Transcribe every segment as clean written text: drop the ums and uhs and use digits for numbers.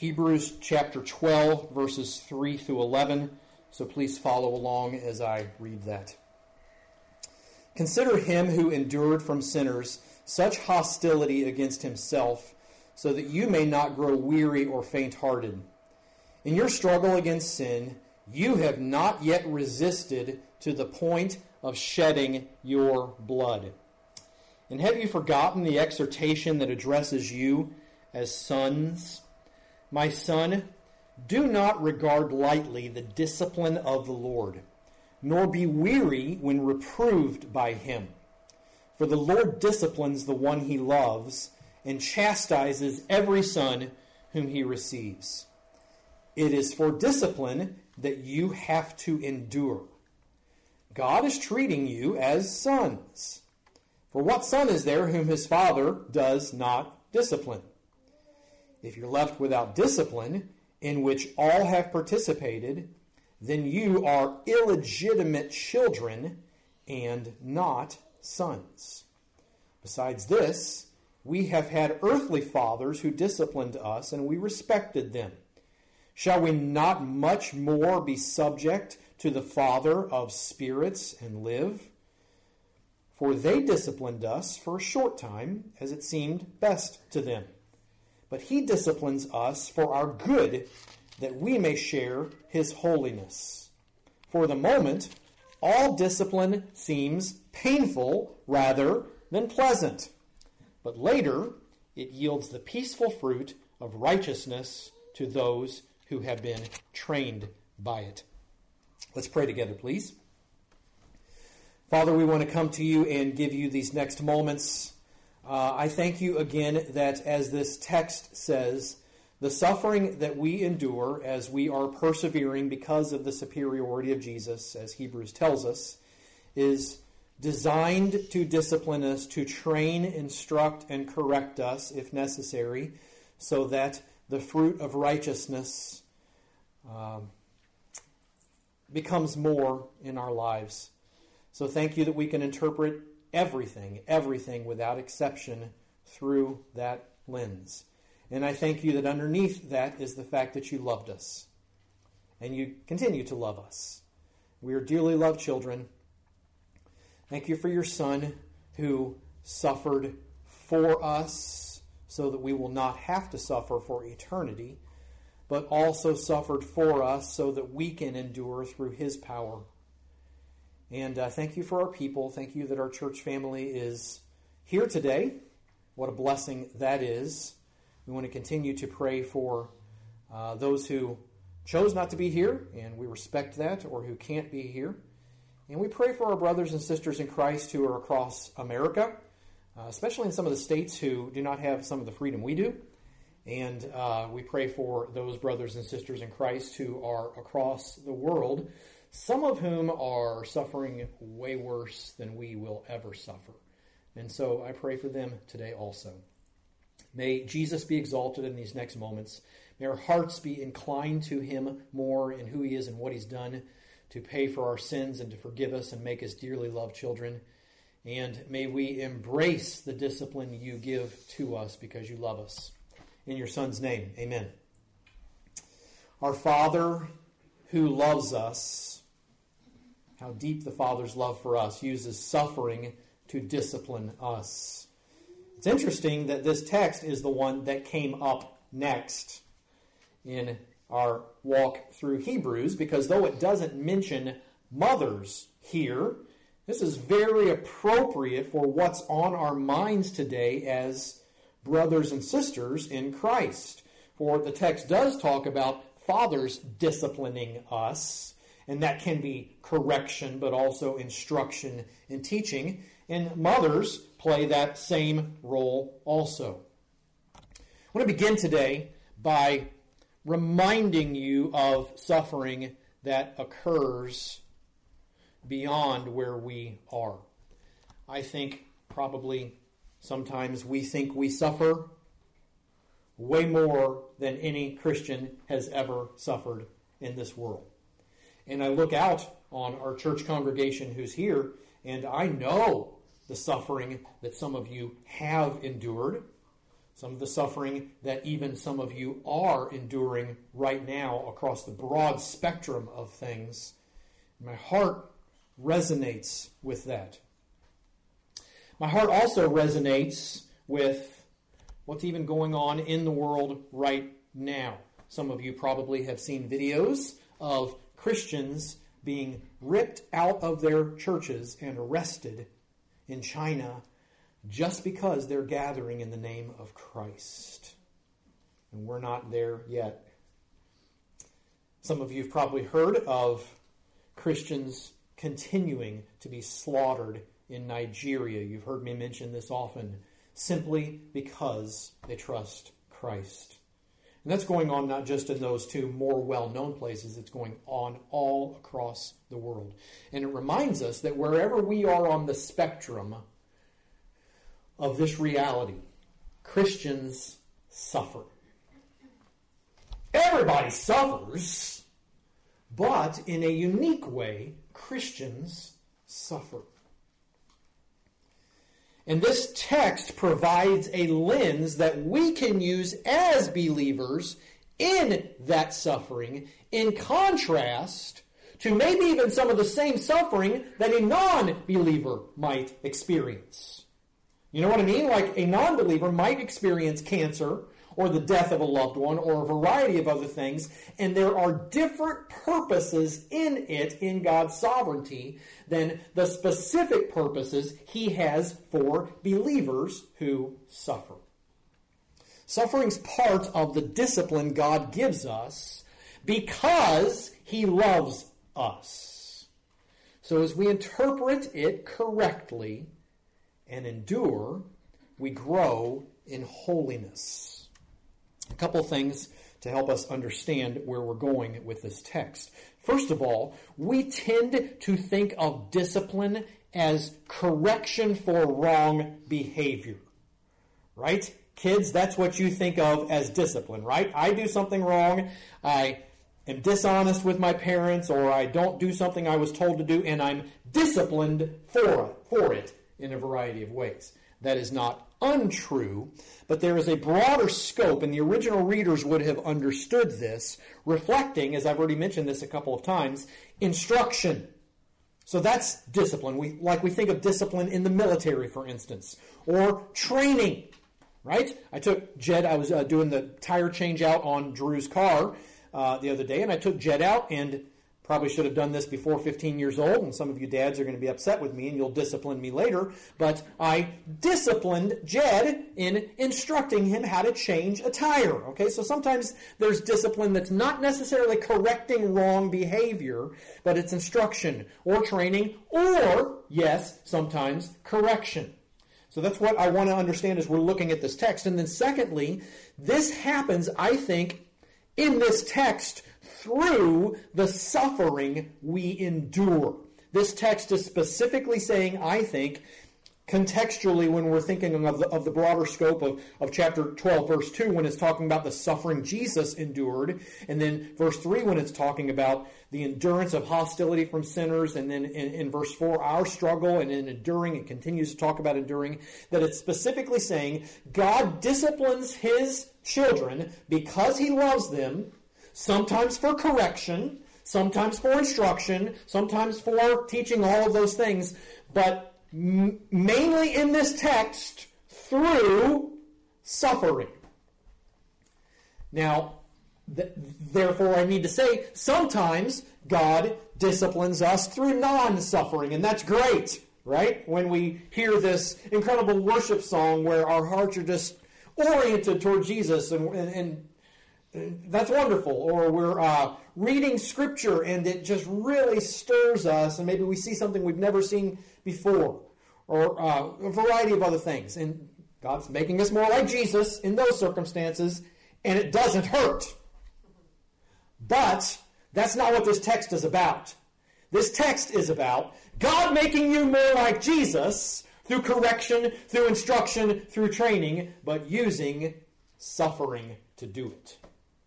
Hebrews chapter 12, verses 3 through 11. So please follow along as I read that. Consider him who endured from sinners such hostility against himself, so that you may not grow weary or faint-hearted. In your struggle against sin, you have not yet resisted to the point of shedding your blood. And have you forgotten the exhortation that addresses you as sons? My son, do not regard lightly the discipline of the Lord, nor be weary when reproved by him. For the Lord disciplines the one he loves, and chastises every son whom he receives. It is for discipline that you have to endure. God is treating you as sons. For what son is there whom his father does not discipline? If you're left without discipline, in which all have participated, then you are illegitimate children and not sons. Besides this, we have had earthly fathers who disciplined us, and we respected them. Shall we not much more be subject to the Father of spirits and live? For they disciplined us for a short time, as it seemed best to them. But he disciplines us for our good, that we may share his holiness. For the moment, all discipline seems painful rather than pleasant. But later, it yields the peaceful fruit of righteousness to those who have been trained by it. Let's pray together, please. Father, we want to come to you and give you these next moments. I thank you again that, as this text says, the suffering that we endure as we are persevering because of the superiority of Jesus, as Hebrews tells us, is designed to discipline us, to train, instruct, and correct us, if necessary, so that the fruit of righteousness becomes more in our lives. So thank you that we can interpret everything without exception through that lens. And I thank you that underneath that is the fact that you loved us. And you continue to love us. We are dearly loved children. Thank you for your Son who suffered for us so that we will not have to suffer for eternity, but also suffered for us so that we can endure through his power. And thank you for our people. Thank you that our church family is here today. What a blessing that is. We want to continue to pray for those who chose not to be here, and we respect that, or who can't be here. And we pray for our brothers and sisters in Christ who are across America, especially in some of the states who do not have some of the freedom we do. And we pray for those brothers and sisters in Christ who are across the world, some of whom are suffering way worse than we will ever suffer. And so I pray for them today also. May Jesus be exalted in these next moments. May our hearts be inclined to him more in who he is and what he's done to pay for our sins and to forgive us and make us dearly loved children. And may we embrace the discipline you give to us because you love us. In your Son's name, amen. Our Father who loves us, how deep the Father's love for us, uses suffering to discipline us. It's interesting that this text is the one that came up next in our walk through Hebrews, because though it doesn't mention mothers here, this is very appropriate for what's on our minds today as brothers and sisters in Christ. For the text does talk about fathers disciplining us, and that can be correction, but also instruction and teaching. And mothers play that same role also. I want to begin today by reminding you of suffering that occurs beyond where we are. I think probably sometimes we think we suffer way more than any Christian has ever suffered in this world. And I look out on our church congregation who's here, and I know the suffering that some of you have endured. some of the suffering that even some of you are enduring right now across the broad spectrum of things. My heart resonates with that. My heart also resonates with what's even going on in the world right now. Some of you probably have seen videos of Christians being ripped out of their churches and arrested in China just because they're gathering in the name of Christ. And we're not there yet. Some of you have probably heard of Christians continuing to be slaughtered in Nigeria. You've heard me mention this often, simply because they trust Christ. And that's going on not just in those two more well-known places, it's going on all across the world. And it reminds us that wherever we are on the spectrum of this reality, Christians suffer. Everybody suffers, but in a unique way, Christians suffer. And this text provides a lens that we can use as believers in that suffering, in contrast to maybe even some of the same suffering that a non-believer might experience. You know what I mean? Like a non-believer might experience cancer or the death of a loved one or a variety of other things, and there are different purposes in it, in God's sovereignty, than the specific purposes He has for believers who suffer. Suffering's part of the discipline God gives us because He loves us. So as we interpret it correctly and endure, we grow in holiness. A couple things to help us understand where we're going with this text. First of all, we tend to think of discipline as correction for wrong behavior. Right? Kids, that's what you think of as discipline, right? I do something wrong, I am dishonest with my parents, or I don't do something I was told to do, and I'm disciplined for it in a variety of ways. That is not untrue, but there is a broader scope, and the original readers would have understood this, reflecting, as I've already mentioned this a couple of times, instruction. So that's discipline. We think of discipline in the military, for instance, or training, right? I was doing the tire change out on Drew's car the other day, and I took Jed out, and probably should have done this before 15 years old, and some of you dads are going to be upset with me, and you'll discipline me later, but I disciplined Jed in instructing him how to change a tire, okay? So sometimes there's discipline that's not necessarily correcting wrong behavior, but it's instruction or training or, yes, sometimes correction. So that's what I want to understand as we're looking at this text. And then secondly, this happens, I think, in this text through the suffering we endure. This text is specifically saying, I think, contextually when we're thinking of the broader scope of chapter 12, verse 2, when it's talking about the suffering Jesus endured, and then verse 3 when it's talking about the endurance of hostility from sinners, and then in verse 4, our struggle, and in enduring, it continues to talk about enduring, that it's specifically saying God disciplines His children because He loves them, sometimes for correction, sometimes for instruction, sometimes for teaching, all of those things, but mainly in this text through suffering. Now, therefore, I need to say, sometimes God disciplines us through non-suffering, and that's great, right? When we hear this incredible worship song where our hearts are just oriented toward Jesus, and that's wonderful. Or we're reading Scripture and it just really stirs us, and maybe we see something we've never seen before, or a variety of other things. And God's making us more like Jesus in those circumstances, and it doesn't hurt. But that's not what this text is about. This text is about God making you more like Jesus through correction, through instruction, through training, but using suffering to do it.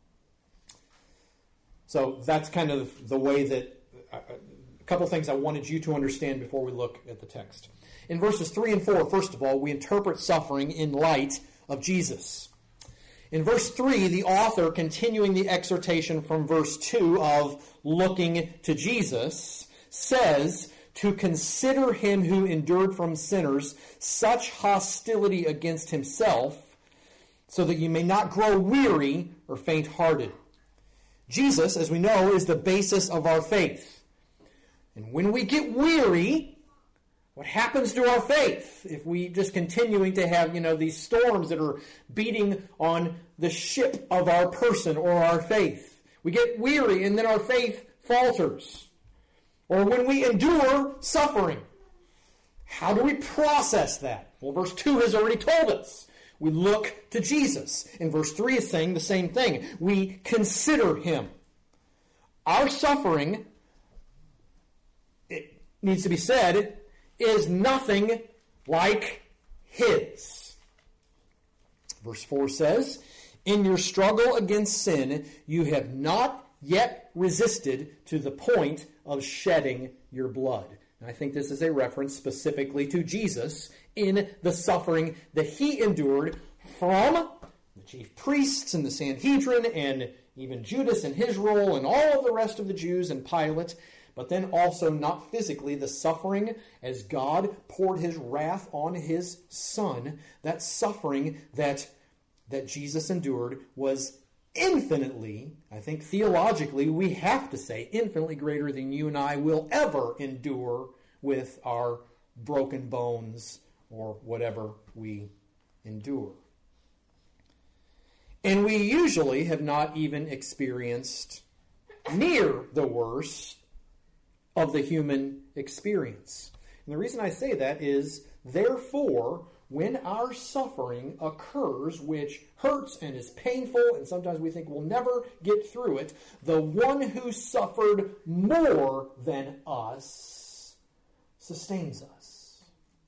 So that's kind of the way that, a couple of things I wanted you to understand before we look at the text. In verses 3 and 4, first of all, we interpret suffering in light of Jesus. In verse 3, the author, continuing the exhortation from verse 2 of looking to Jesus, says, to consider him who endured from sinners such hostility against himself, so that you may not grow weary or faint-hearted. Jesus, as we know, is the basis of our faith. And when we get weary, what happens to our faith? If we just continuing to have, these storms that are beating on the ship of our person or our faith. We get weary and then our faith falters. Or when we endure suffering, how do we process that? Well, verse 2 has already told us. We look to Jesus. And verse 3 is saying the same thing. We consider him. Our suffering, it needs to be said, is nothing like his. Verse 4 says, in your struggle against sin, you have not yet resisted to the point of shedding your blood. And I think this is a reference specifically to Jesus in the suffering that he endured from the chief priests and the Sanhedrin and even Judas and his role and all of the rest of the Jews and Pilate, but then also not physically, the suffering as God poured his wrath on his Son. That suffering that Jesus endured was infinitely, I think theologically, we have to say, infinitely greater than you and I will ever endure with our broken bones or whatever we endure. And we usually have not even experienced near the worst of the human experience. And the reason I say that is, therefore, when our suffering occurs, which hurts and is painful, and sometimes we think we'll never get through it, the one who suffered more than us sustains us.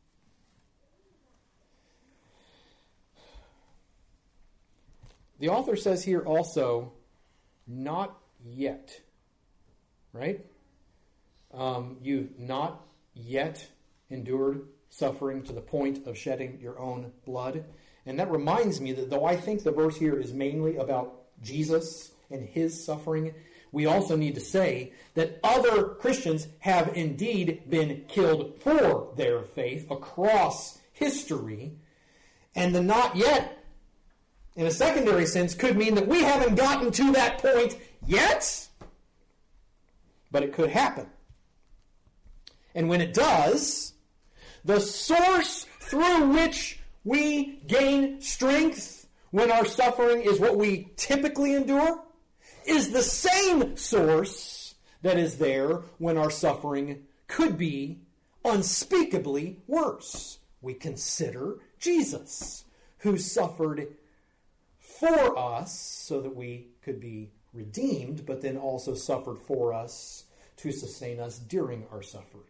The author says here also, not yet. Right? You've not yet endured suffering to the point of shedding your own blood. And that reminds me that though I think the verse here is mainly about Jesus and his suffering, we also need to say that other Christians have indeed been killed for their faith across history. And the not yet, in a secondary sense, could mean that we haven't gotten to that point yet, but it could happen. And when it does, the source through which we gain strength when our suffering is what we typically endure is the same source that is there when our suffering could be unspeakably worse. We consider Jesus, who suffered for us so that we could be redeemed, but then also suffered for us to sustain us during our suffering.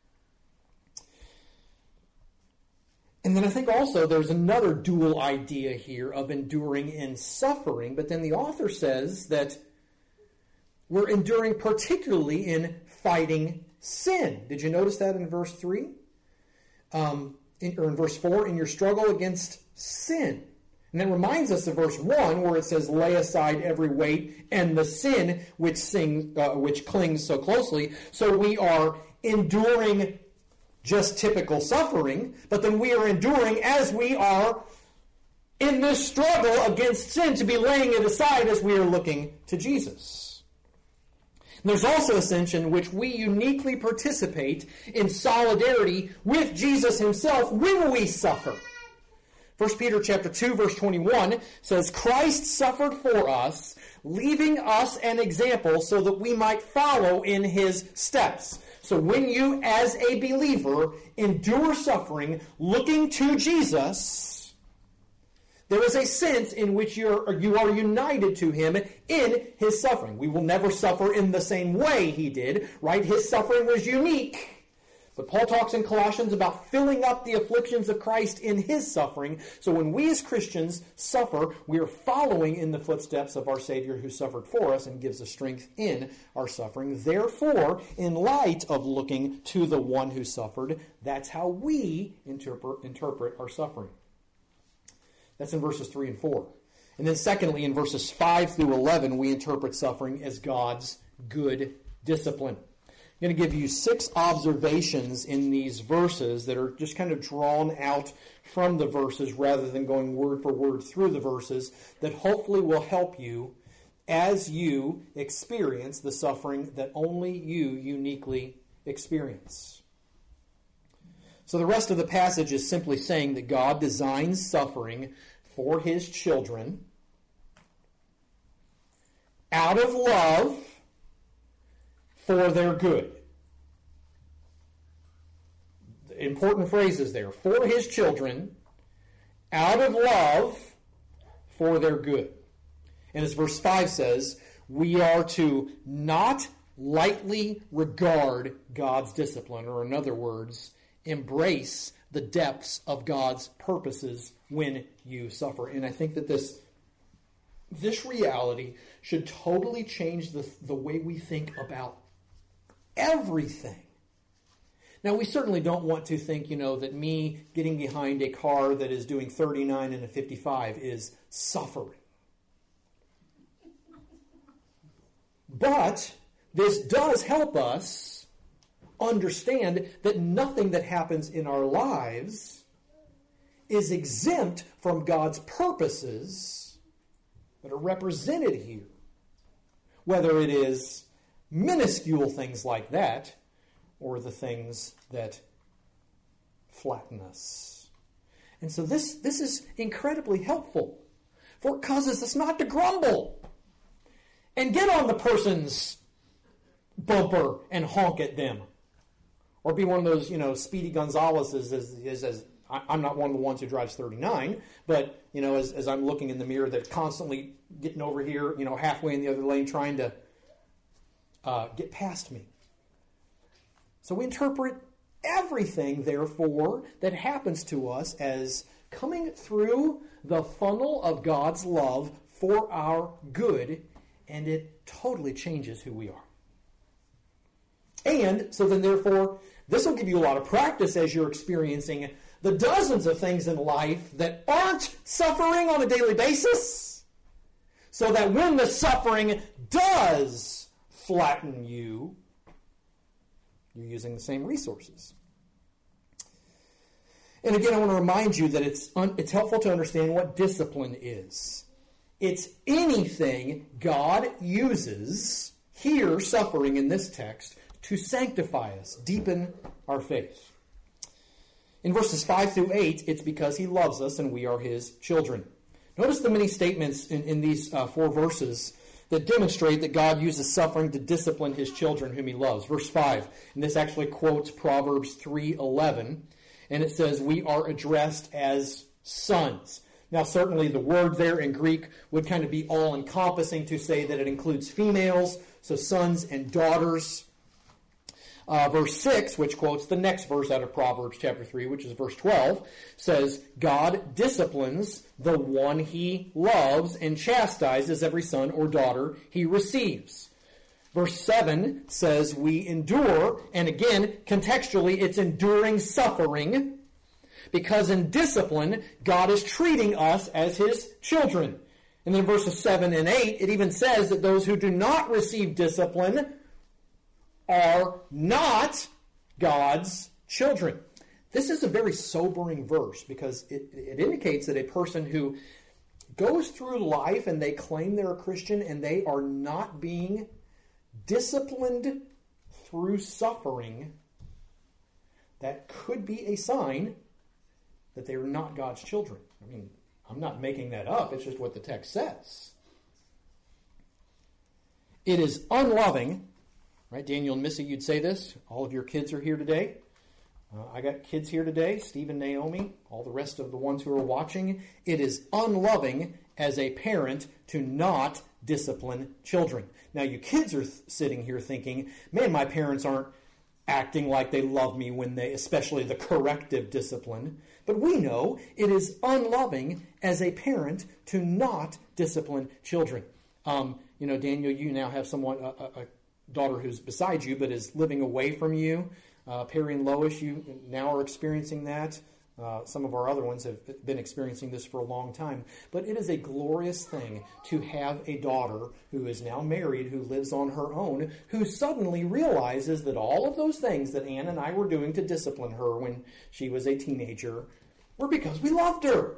And then I think also there's another dual idea here of enduring in suffering, but then the author says that we're enduring particularly in fighting sin. Did you notice that in verse 3? Or in verse 4, in your struggle against sin. And that reminds us of verse 1 where it says, lay aside every weight and the sin which clings so closely. So we are enduring just typical suffering, but then we are enduring as we are in this struggle against sin to be laying it aside as we are looking to Jesus. And there's also a sense in which we uniquely participate in solidarity with Jesus himself when we suffer. 1 Peter chapter 2, verse 21 says, Christ suffered for us, leaving us an example so that we might follow in his steps. So when you, as a believer, endure suffering looking to Jesus, there is a sense in which you are united to him in his suffering. We will never suffer in the same way he did, right? His suffering was unique. But Paul talks in Colossians about filling up the afflictions of Christ in his suffering. So when we as Christians suffer, we are following in the footsteps of our Savior who suffered for us and gives us strength in our suffering. Therefore, in light of looking to the one who suffered, that's how we interpret our suffering. That's in verses 3 and 4. And then secondly, in verses 5 through 11, we interpret suffering as God's good discipline. I'm going to give you 6 observations in these verses that are just kind of drawn out from the verses rather than going word for word through the verses that hopefully will help you as you experience the suffering that only you uniquely experience. So the rest of the passage is simply saying that God designs suffering for his children out of love for their good. Important phrases there. For his children, out of love for their good. And as verse 5 says, we are to not lightly regard God's discipline, or in other words, embrace the depths of God's purposes when you suffer. And I think that this reality should totally change the way we think about everything. Now, we certainly don't want to think, that me getting behind a car that is doing 39 and a 55 is suffering. But this does help us understand that nothing that happens in our lives is exempt from God's purposes that are represented here. Whether it is minuscule things like that, or the things that flatten us. And so this is incredibly helpful, for it causes us not to grumble and get on the person's bumper and honk at them. Or be one of those, Speedy Gonzaleses, as I'm not one of the ones who drives 39, but, as I'm looking in the mirror, they're constantly getting over here, halfway in the other lane, trying to get past me. So we interpret everything, therefore, that happens to us as coming through the funnel of God's love for our good, and it totally changes who we are. And so then, therefore, this will give you a lot of practice as you're experiencing the dozens of things in life that aren't suffering on a daily basis, so that when the suffering does flatten you, you're using the same resources. And again, I want to remind you that it's helpful to understand what discipline is. It's anything God uses, here suffering in this text, to sanctify us, deepen our faith. In verses 5 through 8, it's because he loves us and we are his children. Notice the many statements in these 4 verses that demonstrate that God uses suffering to discipline his children whom he loves. Verse 5, and this actually quotes Proverbs 3:11, and it says, we are addressed as sons. Now, certainly the word there in Greek would kind of be all-encompassing to say that it includes females, so sons and daughters. Verse 6, which quotes the next verse out of Proverbs chapter 3, which is verse 12, says, God disciplines the one he loves and chastises every son or daughter he receives. Verse 7 says, we endure, and again, contextually, it's enduring suffering, because in discipline, God is treating us as his children. And then verses 7 and 8, it even says that those who do not receive discipline are not God's children. This is a very sobering verse because it indicates that a person who goes through life and they claim they're a Christian and they are not being disciplined through suffering, that could be a sign that they are not God's children. I mean, I'm not making that up. It's just what the text says. It is unloving. Right, Daniel and Missy, you'd say this. All of your kids are here today. I got kids here today, Steve and Naomi, all the rest of the ones who are watching. It is unloving as a parent to not discipline children. Now, you kids are sitting here thinking, man, my parents aren't acting like they love me when they, especially the corrective discipline. But we know it is unloving as a parent to not discipline children. Daniel, you now have someone, a daughter who's beside you but is living away from you. Perry and Lois, you now are experiencing that. Some of our other ones have been experiencing this for a long time. But it is a glorious thing to have a daughter who is now married, who lives on her own, who suddenly realizes that all of those things that Ann and I were doing to discipline her when she was a teenager were because we loved her.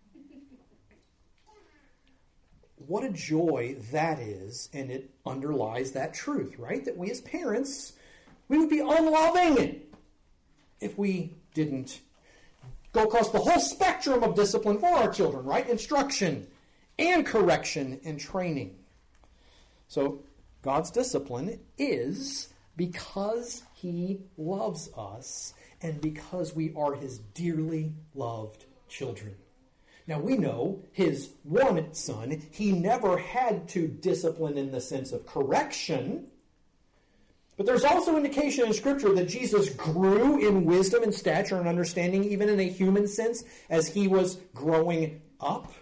What a joy that is, and it underlies that truth, right? That we as parents, we would be unloving if we didn't go across the whole spectrum of discipline for our children, right? Instruction and correction and training. So God's discipline is because he loves us and because we are his dearly loved children. Now we know his one son, he never had to discipline in the sense of correction. But there's also indication in Scripture that Jesus grew in wisdom and stature and understanding, even in a human sense, as he was growing up.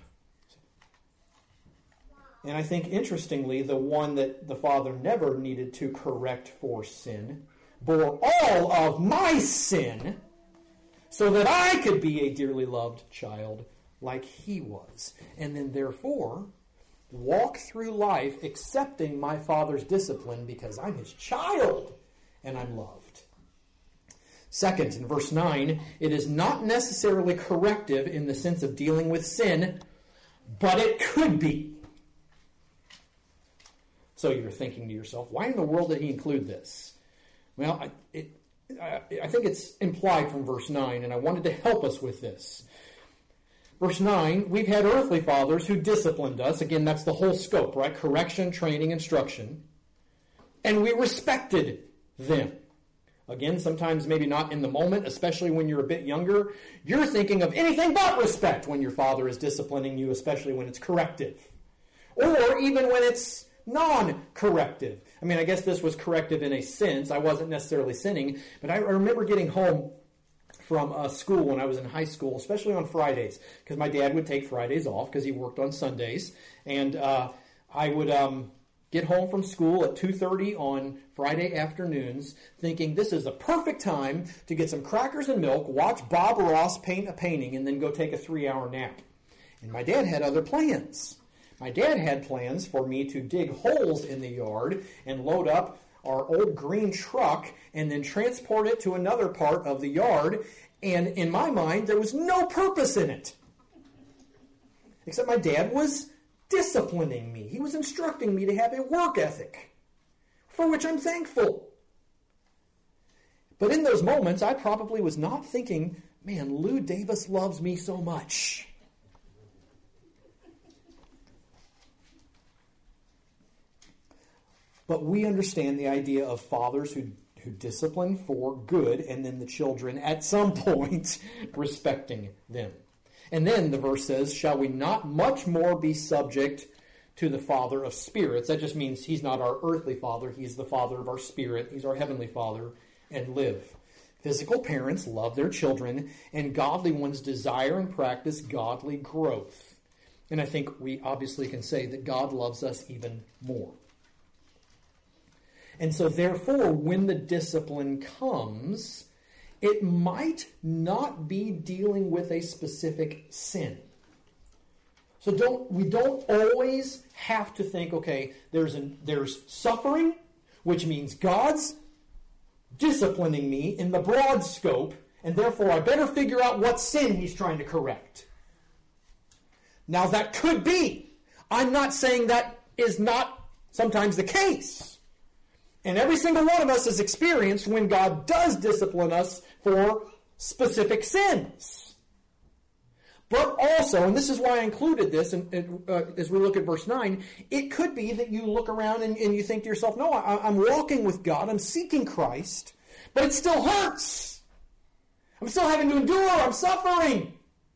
And I think, interestingly, the one that the Father never needed to correct for sin bore all of my sin so that I could be a dearly loved child like he was. And then, therefore, walk through life accepting my Father's discipline because I'm his child and I'm loved. Second, in verse 9, it is not necessarily corrective in the sense of dealing with sin, but it could be. So you're thinking to yourself, why in the world did he include this? Well, I think it's implied from verse 9, and I wanted to help us with this. Verse 9, we've had earthly fathers who disciplined us. Again, that's the whole scope, right? Correction, training, instruction. And we respected them. Again, sometimes maybe not in the moment, especially when you're a bit younger. You're thinking of anything but respect when your father is disciplining you, especially when it's corrective. Or even when it's non-corrective. I mean, I guess this was corrective in a sense. I wasn't necessarily sinning, but I remember getting home from school when I was in high school, especially on Fridays, because my dad would take Fridays off because he worked on Sundays. And I would get home from school at 2:30 on Friday afternoons thinking this is a perfect time to get some crackers and milk, watch Bob Ross paint a painting, and then go take a 3-hour nap. And my dad had other plans. My dad had plans for me to dig holes in the yard and load up our old green truck and then transport it to another part of the yard. And in my mind, there was no purpose in it. Except my dad was disciplining me. He was instructing me to have a work ethic, for which I'm thankful. But in those moments, I probably was not thinking, man, Lou Davis loves me so much. But we understand the idea of fathers who discipline for good, and then the children at some point respecting them. And then the verse says, shall we not much more be subject to the Father of spirits? That just means he's not our earthly father. He's the Father of our spirit. He's our heavenly Father, and live. Physical parents love their children, and godly ones desire and practice godly growth. And I think we obviously can say that God loves us even more. And so therefore, when the discipline comes, it might not be dealing with a specific sin. So we don't always have to think, okay, there's suffering, which means God's disciplining me in the broad scope, and therefore I better figure out what sin he's trying to correct. Now that could be. I'm not saying that is not sometimes the case. And every single one of us has experienced when God does discipline us for specific sins. But also, and this is why I included this as we look at verse 9, it could be that you look around and you think to yourself, no, I'm walking with God, I'm seeking Christ, but it still hurts. I'm still having to endure, I'm suffering.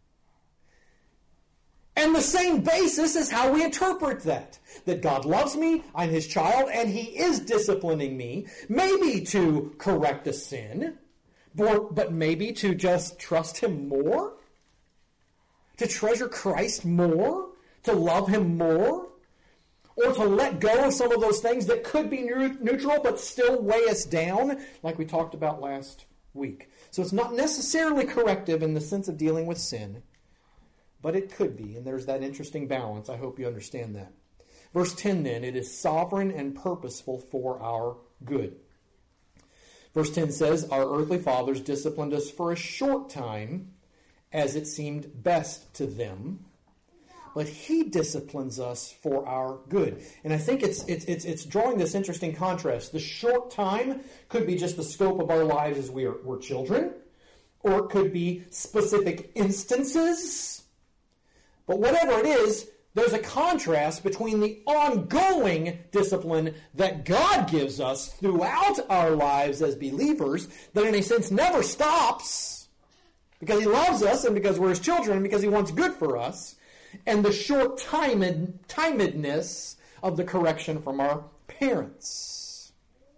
And the same basis is how we interpret that. That God loves me, I'm his child, and he is disciplining me, maybe to correct a sin, but maybe to just trust him more, to treasure Christ more, to love him more, or to let go of some of those things that could be neutral but still weigh us down, like we talked about last week. So it's not necessarily corrective in the sense of dealing with sin, but it could be, and there's that interesting balance. I hope you understand that. Verse 10 then, it is sovereign and purposeful for our good. Verse 10 says, our earthly fathers disciplined us for a short time as it seemed best to them, but he disciplines us for our good. And I think it's drawing this interesting contrast. The short time could be just the scope of our lives as we're children, or it could be specific instances. But whatever it is, there's a contrast between the ongoing discipline that God gives us throughout our lives as believers that in a sense never stops because he loves us and because we're his children and because he wants good for us, and the short-timedness of the correction from our parents.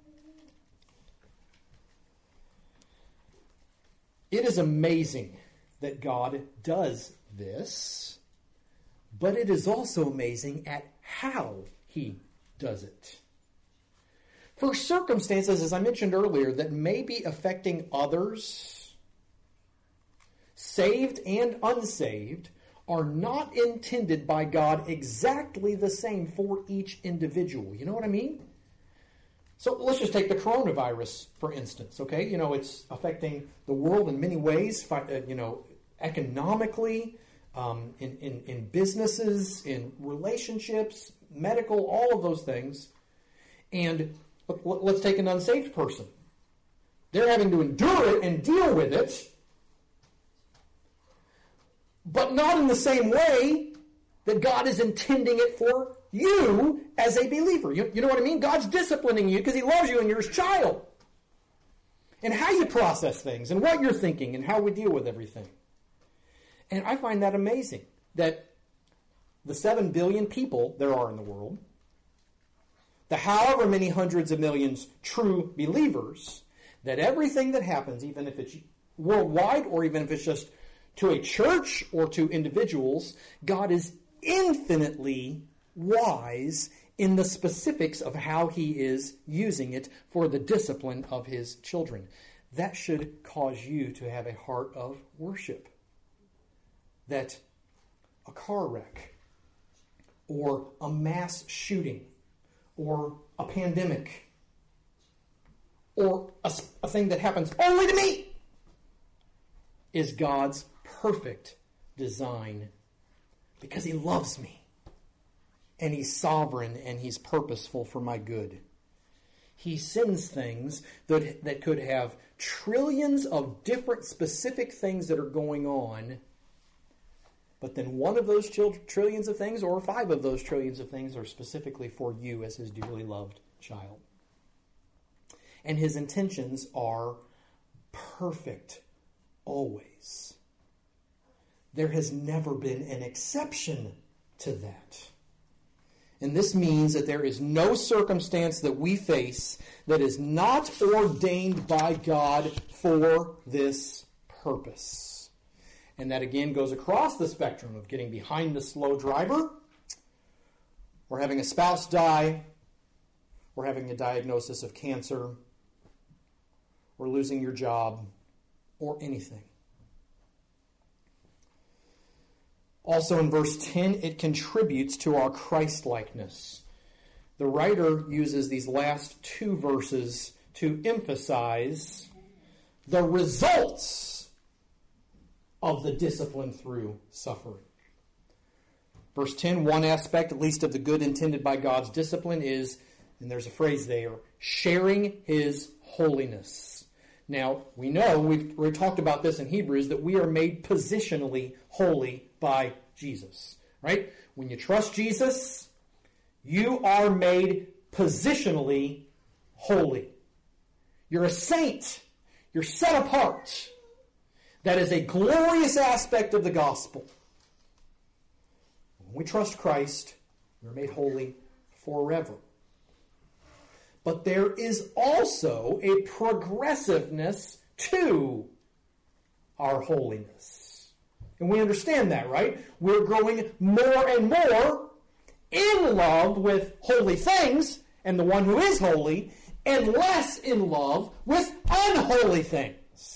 It is amazing that God does this, but it is also amazing at how he does it. For circumstances, as I mentioned earlier, that may be affecting others, saved and unsaved, are not intended by God exactly the same for each individual. You know what I mean? So let's just take the coronavirus, for instance, okay? You know, it's affecting the world in many ways, economically, in businesses, in relationships, medical, all of those things. And let's take an unsaved person. They're having to endure it and deal with it, but not in the same way that God is intending it for you as a believer. You know what I mean? God's disciplining you because he loves you and you're his child. And how you process things and what you're thinking and how we deal with everything. And I find that amazing that the 7 billion people there are in the world, the however many hundreds of millions true believers, that everything that happens, even if it's worldwide or even if it's just to a church or to individuals, God is infinitely wise in the specifics of how he is using it for the discipline of his children. That should cause you to have a heart of worship. That a car wreck or a mass shooting or a pandemic or a thing that happens only to me is God's perfect design because he loves me and he's sovereign and he's purposeful for my good. He sends things that could have trillions of different specific things that are going on, but then one of those trillions of things or 5 of those trillions of things are specifically for you as his dearly loved child. And his intentions are perfect always. There has never been an exception to that. And this means that there is no circumstance that we face that is not ordained by God for this purpose. And that again goes across the spectrum of getting behind the slow driver, or having a spouse die, or having a diagnosis of cancer, or losing your job, or anything. Also in verse 10, it contributes to our Christ-likeness. The writer uses these last 2 verses to emphasize the results of the discipline through suffering. Verse 10, one aspect, at least of the good intended by God's discipline is, and there's a phrase there, sharing his holiness. Now, we know, we've talked about this in Hebrews, that we are made positionally holy by Jesus. Right? When you trust Jesus, you are made positionally holy. You're a saint. You're set apart. That is a glorious aspect of the gospel. When we trust Christ, we're made holy forever. But there is also a progressiveness to our holiness. And we understand that, right? We're growing more and more in love with holy things and the one who is holy, and less in love with unholy things.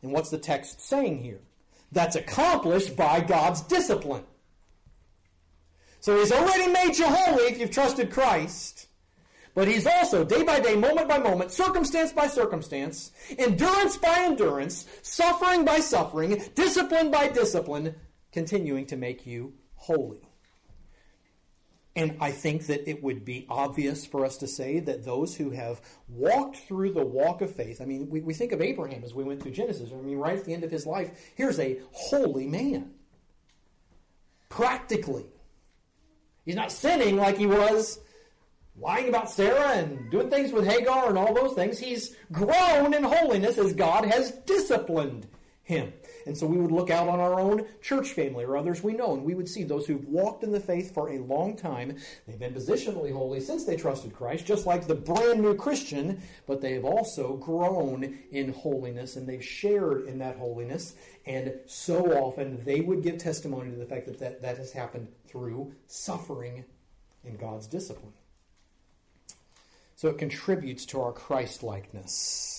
And what's the text saying here? That's accomplished by God's discipline. So he's already made you holy if you've trusted Christ. But he's also, day by day, moment by moment, circumstance by circumstance, endurance by endurance, suffering by suffering, discipline by discipline, continuing to make you holy. And I think that it would be obvious for us to say that those who have walked through the walk of faith, I mean, we think of Abraham as we went through Genesis. I mean, right at the end of his life, here's a holy man. Practically. He's not sinning like he was lying about Sarah and doing things with Hagar and all those things. He's grown in holiness as God has disciplined him. And so we would look out on our own church family or others we know, and we would see those who've walked in the faith for a long time. They've been positionally holy since they trusted Christ, just like the brand new Christian, but they have also grown in holiness, and they've shared in that holiness. And so often they would give testimony to the fact that has happened through suffering in God's discipline. So it contributes to our Christ-likeness.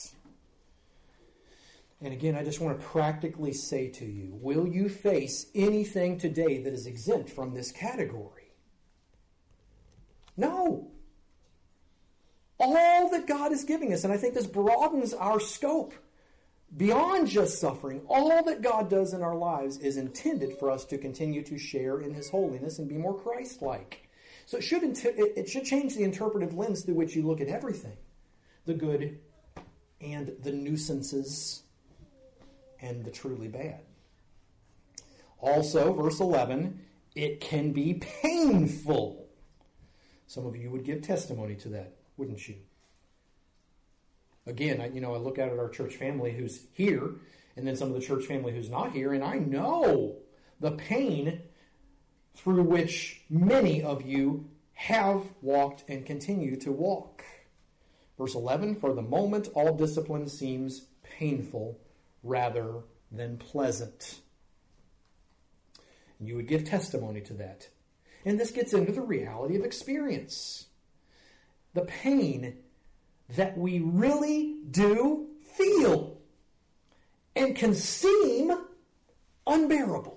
And again, I just want to practically say to you, will you face anything today that is exempt from this category? No. All that God is giving us, and I think this broadens our scope beyond just suffering, all that God does in our lives is intended for us to continue to share in his holiness and be more Christ-like. So it should change the interpretive lens through which you look at everything. The good and the nuisances and the truly bad. Also, verse 11, it can be painful. Some of you would give testimony to that, wouldn't you? Again, I look out at our church family who's here, and then some of the church family who's not here, and I know the pain through which many of you have walked and continue to walk. Verse 11, for the moment all discipline seems painful rather than pleasant. And you would give testimony to that. And this gets into the reality of experience. The pain that we really do feel and can seem unbearable.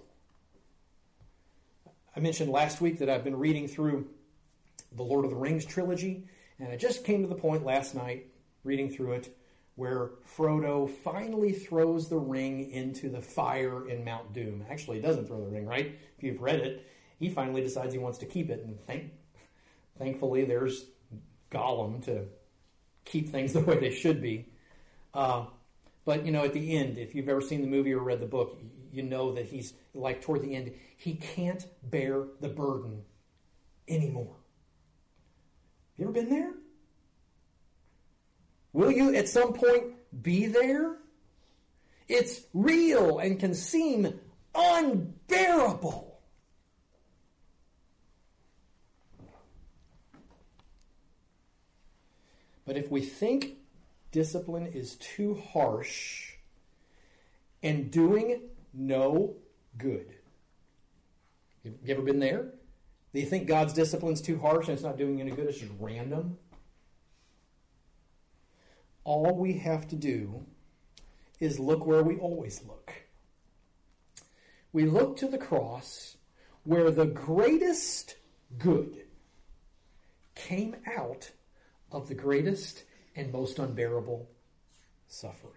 I mentioned last week that I've been reading through the Lord of the Rings trilogy, and I just came to the point last night, reading through it, where Frodo finally throws the ring into the fire in Mount Doom. Actually, he doesn't throw the ring, right? If you've read it, he finally decides he wants to keep it, and thankfully there's Gollum to keep things the way they should be. But, at the end, if you've ever seen the movie or read the book, you know that he's, like, toward the end, he can't bear the burden anymore. You ever been there? Will you at some point be there? It's real and can seem unbearable. But if we think discipline is too harsh and doing no good, you ever been there? Do you think God's discipline's too harsh and it's not doing any good? It's just random? All we have to do is look where we always look. We look to the cross where the greatest good came out of the greatest and most unbearable suffering.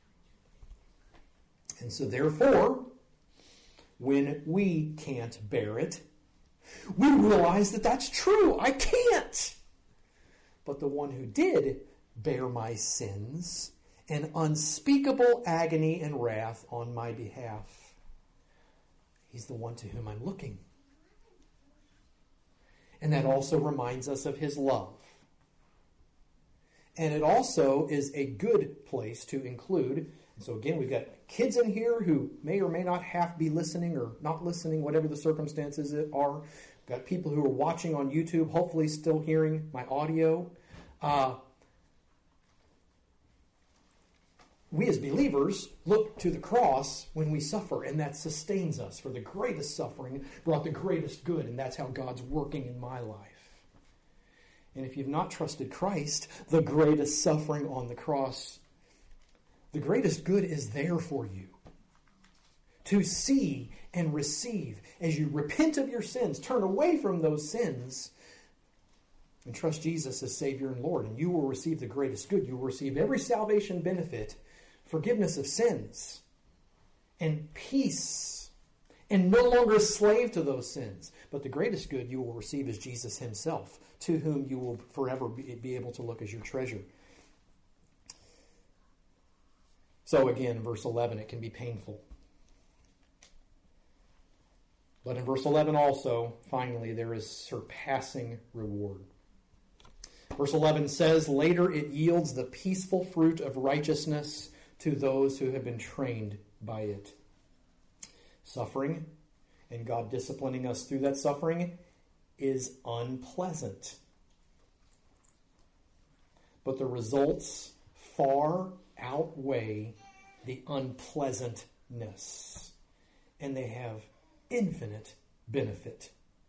And so therefore, when we can't bear it, we realize that that's true. I can't. But the one who did bear my sins and unspeakable agony and wrath on my behalf, he's the one to whom I'm looking. And that also reminds us of his love. And it also is a good place to include. So again, we've got kids in here who may or may not be listening or not listening, whatever the circumstances are. We've got people who are watching on YouTube, hopefully still hearing my audio. We as believers look to the cross when we suffer, and that sustains us. For the greatest suffering brought the greatest good, and that's how God's working in my life. And if you've not trusted Christ, the greatest suffering on the cross The greatest good is there for you to see and receive as you repent of your sins, turn away from those sins, and trust Jesus as Savior and Lord. And you will receive the greatest good. You will receive every salvation benefit, forgiveness of sins, and peace, and no longer a slave to those sins. But the greatest good you will receive is Jesus himself, to whom you will forever be able to look as your treasure. So again, verse 11, it can be painful. But in verse 11 also, finally, there is surpassing reward. Verse 11 says, later it yields the peaceful fruit of righteousness to those who have been trained by it. Suffering, and God disciplining us through that suffering, is unpleasant. But the results far outweigh the unpleasantness, and they have infinite benefit.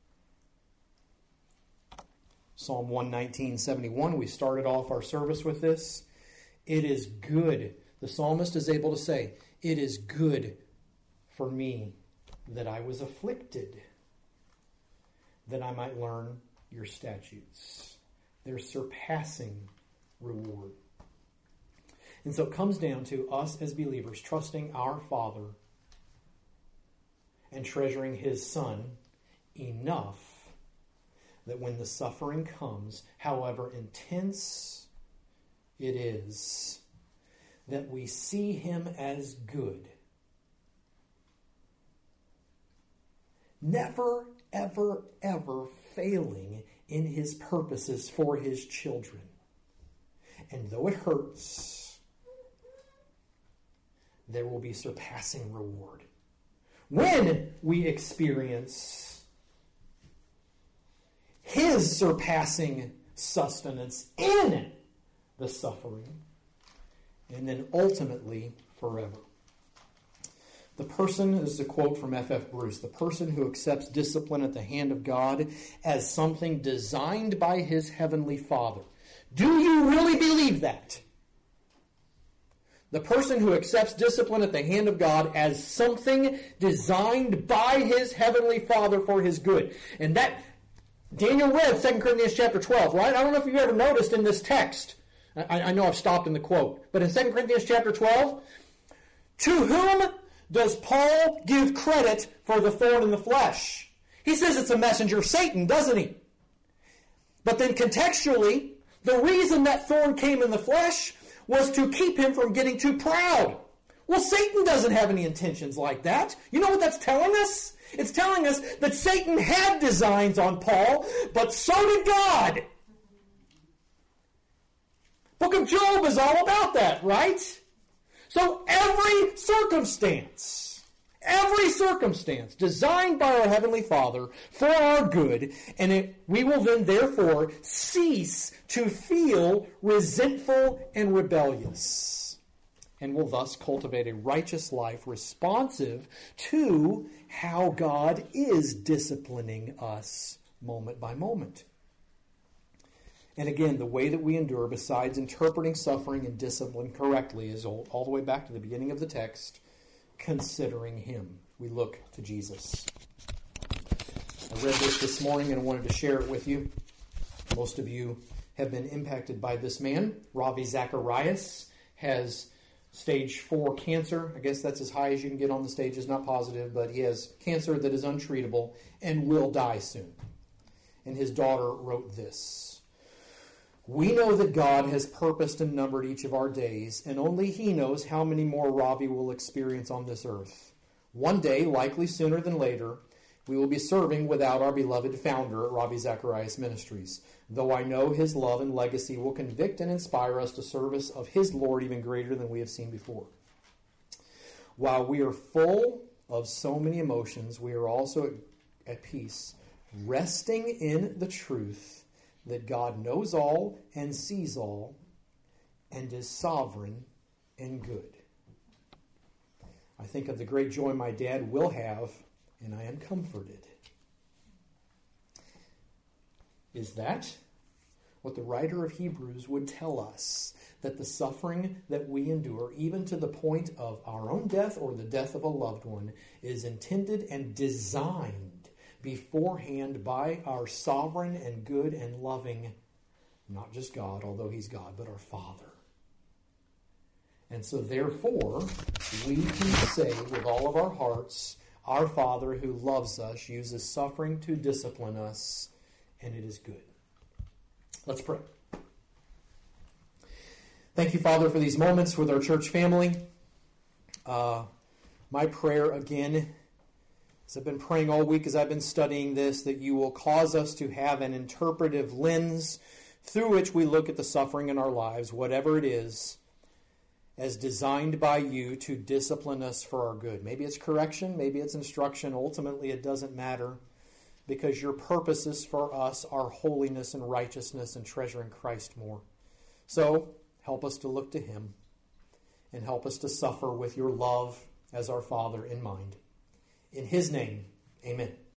Psalm 119:71, we started off our service with this. It is good. The psalmist is able to say, it is good for me that I was afflicted, that I might learn your statutes. Their surpassing reward. And so it comes down to us as believers trusting our Father and treasuring his Son enough that when the suffering comes, however intense it is, that we see him as good. Never, ever, ever failing in his purposes for his children. And though it hurts, there will be surpassing reward. When we experience his surpassing sustenance in the suffering, and then ultimately forever. The person, this is a quote from F.F. Bruce, the person who accepts discipline at the hand of God as something designed by his heavenly Father. Do you really believe that? The person who accepts discipline at the hand of God as something designed by his heavenly Father for his good. And that, Daniel read 2 Corinthians chapter 12, right? I don't know if you've ever noticed in this text. I know I've stopped in the quote. But in 2 Corinthians chapter 12, to whom does Paul give credit for the thorn in the flesh? He says it's a messenger of Satan, doesn't he? But then contextually, the reason that thorn came in the flesh was to keep him from getting too proud. Well, Satan doesn't have any intentions like that. You know what that's telling us? It's telling us that Satan had designs on Paul, but so did God. Book of Job is all about that, right? So every circumstance designed by our Heavenly Father for our good, and we will then therefore cease to feel resentful and rebellious, and will thus cultivate a righteous life responsive to how God is disciplining us moment by moment. And again, the way that we endure, besides interpreting suffering and discipline correctly, is all the way back to the beginning of the text, considering him. We look to Jesus. I read this morning and I wanted to share it with you. Most of you have been impacted by this man. Ravi Zacharias has stage 4 cancer. I guess that's as high as you can get on the stage. It's not positive, but he has cancer that is untreatable and will die soon. And his daughter wrote this. We know that God has purposed and numbered each of our days, and only he knows how many more Ravi will experience on this earth. One day, likely sooner than later, we will be serving without our beloved founder at Ravi Zacharias Ministries, though I know his love and legacy will convict and inspire us to service of his Lord even greater than we have seen before. While we are full of so many emotions, we are also at peace, resting in the truth that God knows all and sees all and is sovereign and good. I think of the great joy my dad will have, and I am comforted. Is that what the writer of Hebrews would tell us, that the suffering that we endure, even to the point of our own death or the death of a loved one, is intended and designed beforehand by our sovereign and good and loving, not just God, although he's God, but our Father. And so therefore, we can say with all of our hearts, our Father who loves us uses suffering to discipline us, and it is good. Let's pray. Thank you, Father, for these moments with our church family. My prayer, again, as I've been praying all week as I've been studying this, that you will cause us to have an interpretive lens through which we look at the suffering in our lives, whatever it is, as designed by you to discipline us for our good. Maybe it's correction, maybe it's instruction. Ultimately, it doesn't matter, because your purposes for us are holiness and righteousness and treasuring Christ more. So, help us to look to him, and help us to suffer with your love as our Father in mind. In his name, amen.